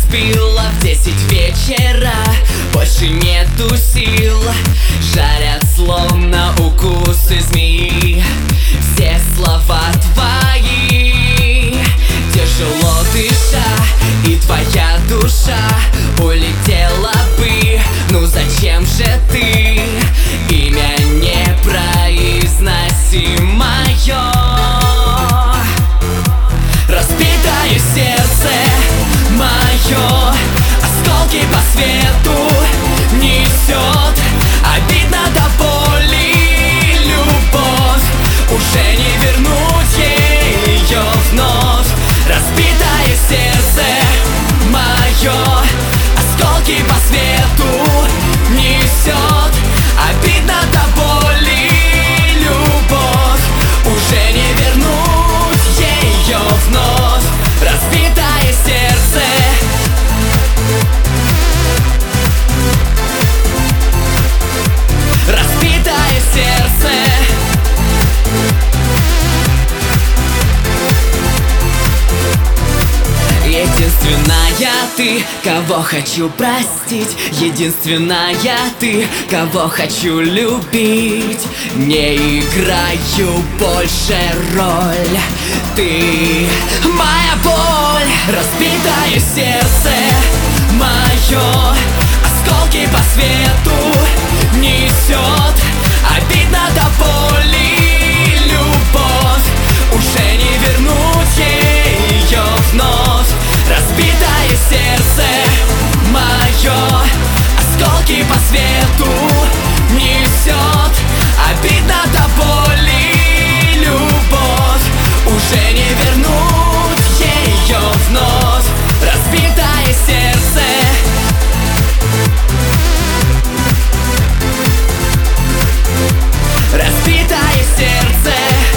распила в 10 вечера. Больше нету сил, жарят словно укусы змеи. Все слова твои, тяжело дыша, и твоя душа улетела бы. Ну зачем же ты имя непроизносимое? Разбитое сердце мое осколки по свету несет. Обидно до боли любовь, уже не вернуть ее вновь. Разбитое сердце мое осколки по свету несет. Обидно до боли любовь, уже не вернуть ее вновь. Разбитое сердце. Разбитое сердце. Единственная ты, кого хочу простить. Единственная ты, кого хочу любить. Не играю больше роль. Ты моя боль. Разбитое сердце мое осколки по свету несет. Обидно до боли любовь, уже не вернуть ее вновь. Разбитое сердце мое осколки по свету несет. Обидно до боли любовь, уже не вернуть ее вновь. Разбитое сердце. Разбитое сердце.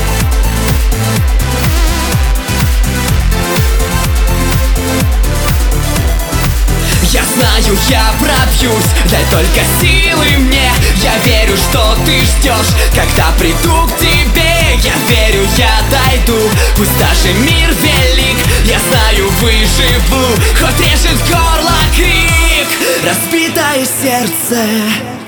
Я знаю, я пробьюсь, дай только силы мне. Я верю, что ты ждешь, когда приду к тебе. Я верю, я дойду, пусть даже мир велик. Я знаю, выживу, хоть режет горло крик. Разбитое сердце.